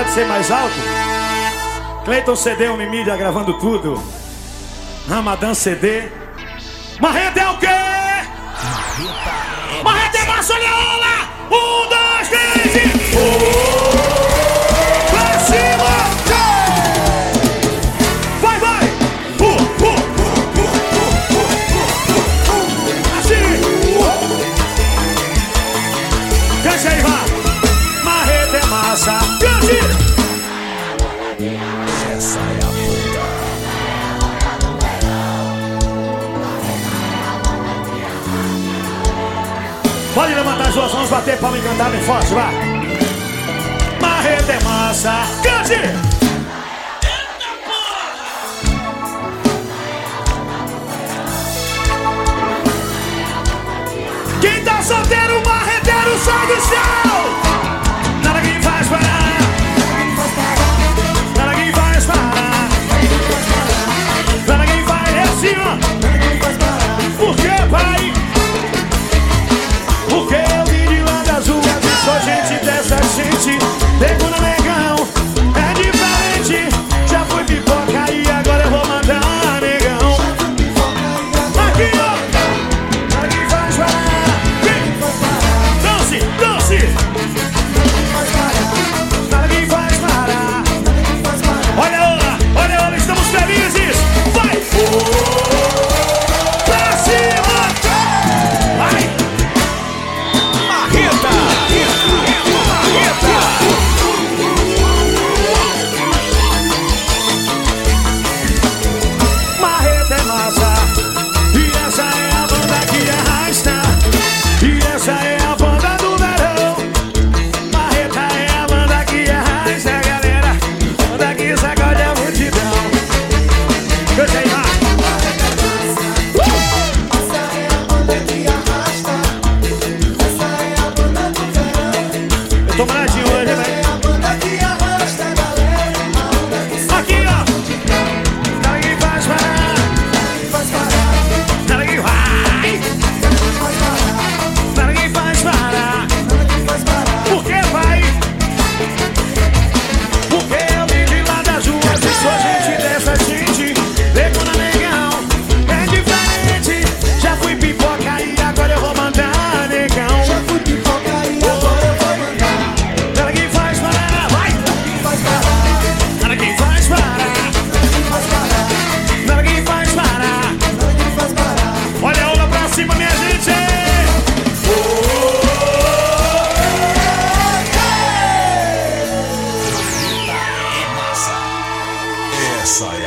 pode ser mais alto? Cleiton CD, Unimídia gravando tudo. Ramadã CD. Marreta é o quê? Marreta é massa, olha lá! 1, 2, 3 e... Pra cima! Vai, vai! Assim! Cante aí, vá! Marreta é massa! Cante! Essa é a puta. Pode levantar as duas mãos, bater palma e cantar bem forte, vai! Marreta é massa! Cante! Quem tá solteiro, marreteiro, sai do céu! Nada que faz parar! Nada que faz parar! Nada que faz é assim, ó! Por que, pai? Porque eu vim de lá das ruas e sou gente dessa gente. Pego no negão, é diferente. Já fui pipoca e agora eu vou mandar negão. Aqui, ó! Nada que faz parar! Dance, dance! Nada que faz parar! Olha lá, estamos felizes! Vai! Pra cima! Vai! Marreta! Marreta é massa, e essa é a banda que arrasta, e essa é a banda do verão. Marreta é a banda que arrasta, galera, banda que sacode a multidão. Eu sei lá. Essa é a banda que arrasta. Essa é a banda do verão. Eu tô maladinho hoje, É velho. a banda que arrasta, galera. A onda que Aqui, ó. Nada que faz parar, faz parar, nada que vai, faz parar, nada que faz parar. nada que faz parar. Por que vai? Porque eu vim de lá das ruas e sou gente dessa gente. Pego na negão, é diferente. Já fui pipoca e agora eu vou mandar negão. Já fui pipoca e agora eu vou mandar. Nada que faz parar, vai! Faz parar, Nada que faz parar, faz parar, nada que faz parar. nada que faz parar. Olha a onda pra cima, minha gente! Essa é